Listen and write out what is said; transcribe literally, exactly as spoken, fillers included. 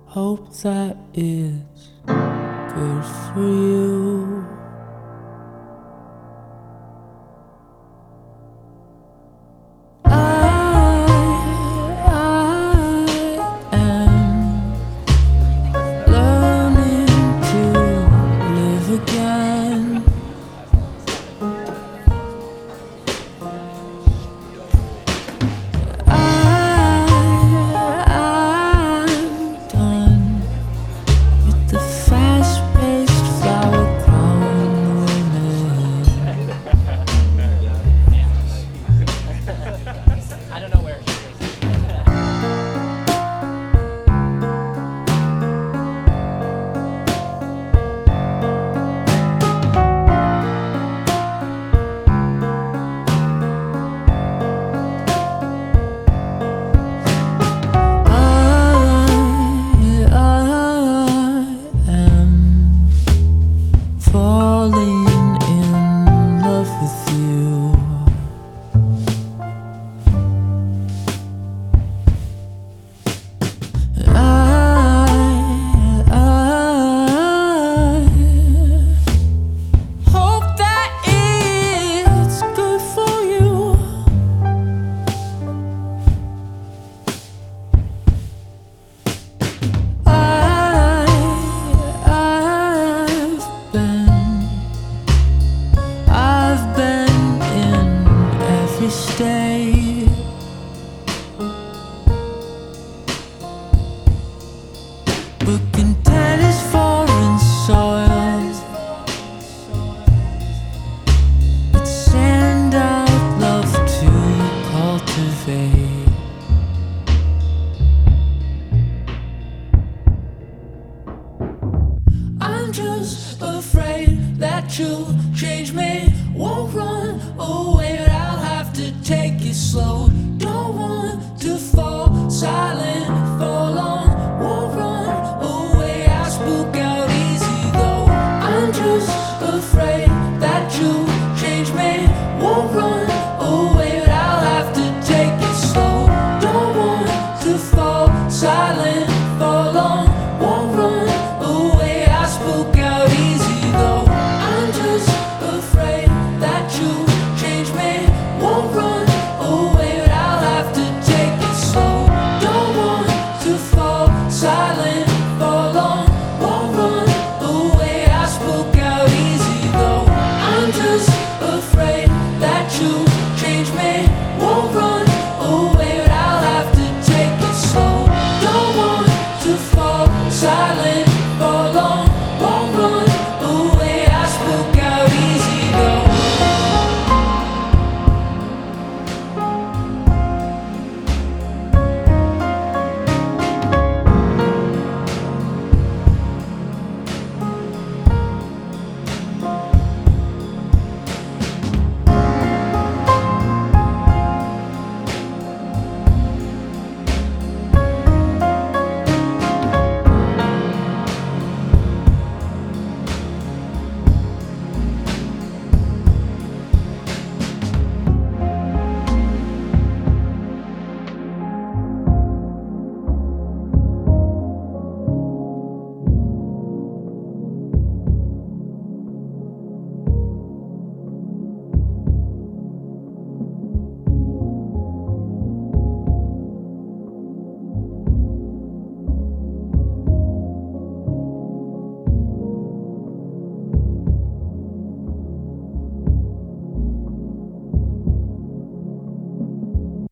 Hope that it's good for you. I, I am learning to live again. I don't know where she is. Falling in love with you. I, I hope that it's good for you. I, I've been I've been in every state. But content is foreign soil. It's sand I'd love to cultivate. I'm just afraid that you'll change me. Won't run away, but I'll have to take it slow.